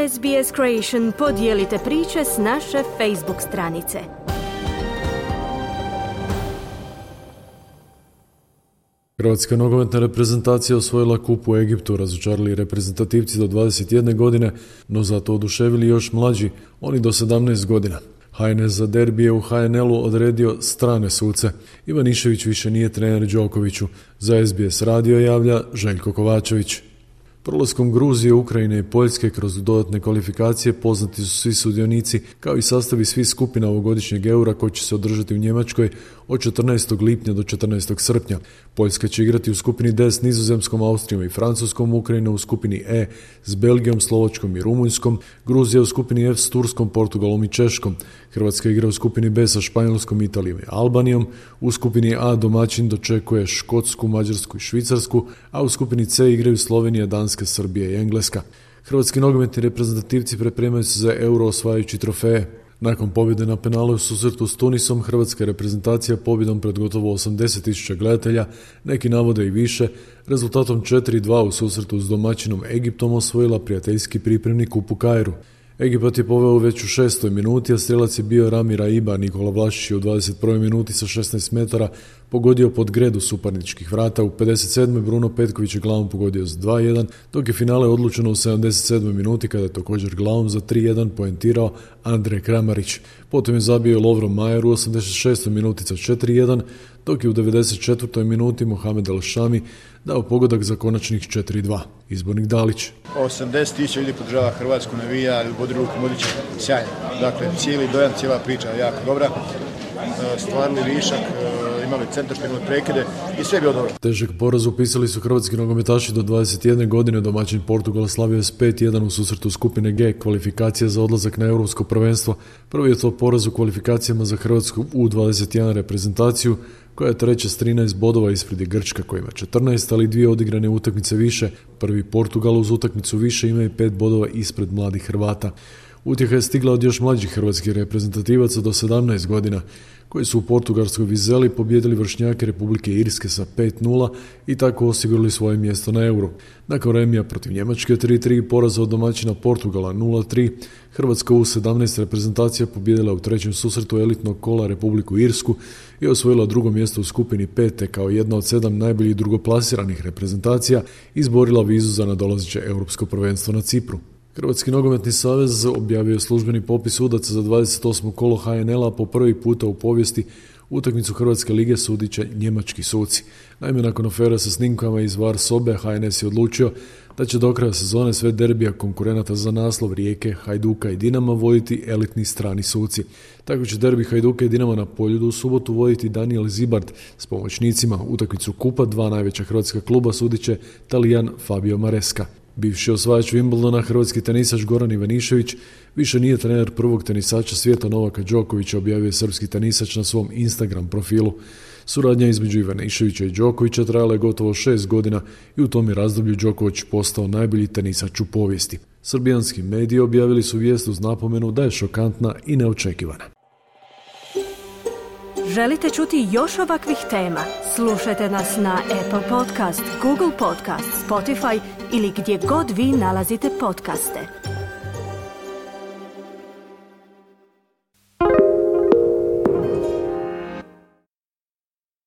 SBS Creation podijelite priče s naše Facebook stranice. Hrvatska nogometna reprezentacija osvojila kup u Egiptu, razočarali reprezentativci do 21 godine, no zato oduševili još mlađi, oni do 17 godina. HNS za derbije u HNL-u odredio strane suce. Ivanišević više nije trener Đokoviću. Za SBS radio javlja Željko Kovačević. Prolaskom Gruzije, Ukrajine i Poljske kroz dodatne kvalifikacije poznati su svi sudionici, kao i sastavi svih skupina ovogodišnjeg Eura koji će se održati u Njemačkoj od 14. lipnja do 14. srpnja. Poljska će igrati u skupini D s Nizozemskom, Austrijom i Francuskom, Ukrajina u skupini E s Belgijom, Slovačkom i Rumunjskom, Gruzija u skupini F s Turskom, Portugalom i Češkom. Hrvatska igra u skupini B sa Španjolskom, Italijom i Albanijom. U skupini A domaćin dočekuje Škotsku, Mađarsku i Švicarsku, a u skupini C igraju Slovenija, Danska, Srbija i Engleska. Hrvatski nogometni reprezentativci pripremaju se za Euro osvajajući trofeje. Nakon pobjede na penalu u susretu s Tunisom, hrvatska reprezentacija pobjedom pred gotovo 80.000 gledatelja, neki navode i više, rezultatom 4-2 u susretu s domaćinom Egiptom osvojila prijateljski pripremni kup u Kairu. Egipat je poveo već u 6. minuti, a strelac je bio Rami Raiba. Nikola Vlašić je u 21. minuti sa 16 metara pogodio pod gredu suparničkih vrata. U 57. Bruno Petković je glavom pogodio s 2-1, dok je finale odlučeno u 77. minuti kada je također glavom za 3-1 poentirao Andrej Kramarić. Potom je zabio Lovro Majer u 86. minuti sa 4-1, dok je u 94. minuti Mohamed Al-Shami dao pogodak za konačnih 4-2. Izbornik Dalić. 80.000 ljudi podržava Hrvatsku, navija, bodi ruku Modića, sjajno. Dakle, cijeli dojam, cijela priča je jako dobra. Stvarili višak, imali centaršpe, imali prekide i sve je bilo dobro. Težak poraz upisali su hrvatski nogometaši do 21 godine. Domaćin Portugal slavio je s 5-1 u susretu skupine G, kvalifikacija za odlazak na europsko prvenstvo. Prvi je to poraz u kvalifikacijama za hrvatsku U21 reprezentaciju, koja je treća s 13 bodova, ispred je Grčka koja ima 14, ali 2 odigrane utakmice više. Prvi Portugal uz utakmicu više ima i 5 bodova ispred mladih Hrvata. Utjeha je stigla od još mlađih hrvatskih reprezentativaca do 17 godina, koji su u portugalskoj Vizeli pobijedili vršnjake Republike Irske sa 5-0 i tako osigurali svoje mjesto na Euro. Nakon remija protiv Njemačke 3-3 i poraza od domaćina Portugala 0-3, Hrvatska U17 reprezentacija pobijedila u trećem susretu elitnog kola Republiku Irsku i osvojila drugo mjesto u skupini 5, kao jedna od 7 najboljih drugoplasiranih reprezentacija izborila vizu za nadolazeće europsko prvenstvo na Cipru. Hrvatski nogometni savez objavio je službeni popis sudaca za 28. kolo HNL-a. Po prvi puta u povijesti utakmicu Hrvatske lige sudit će njemački suci. Naime, nakon afere sa snimkama iz VAR sobe, HNS je odlučio da će do kraja sezone sve derbija konkurenata za naslov Rijeke, Hajduka i Dinama voditi elitni strani suci. Tako će derbi Hajduka i Dinama na Poljudu u subotu voditi Daniel Zibard s pomoćnicima. Utakmicu kupa 2 najveća hrvatska kluba sudit će Talijan Fabio Maresca. Bivši osvajač Wimbledona, hrvatski tenisač Goran Ivanišević, više nije trener prvog tenisača svijeta Novaka Đokovića, objavio je srpski tenisač na svom Instagram profilu. Suradnja između Ivaniševića i Đokovića trajala je gotovo 6 godina i u tom je razdoblju Đoković postao najbolji tenisač u povijesti. Srbijanski mediji objavili su vijest uz napomenu da je šokantna i neočekivana. Želite čuti još ovakvih tema? Slušajte nas na Apple Podcast, Google Podcast, Spotify ili gdje god vi nalazite podcaste.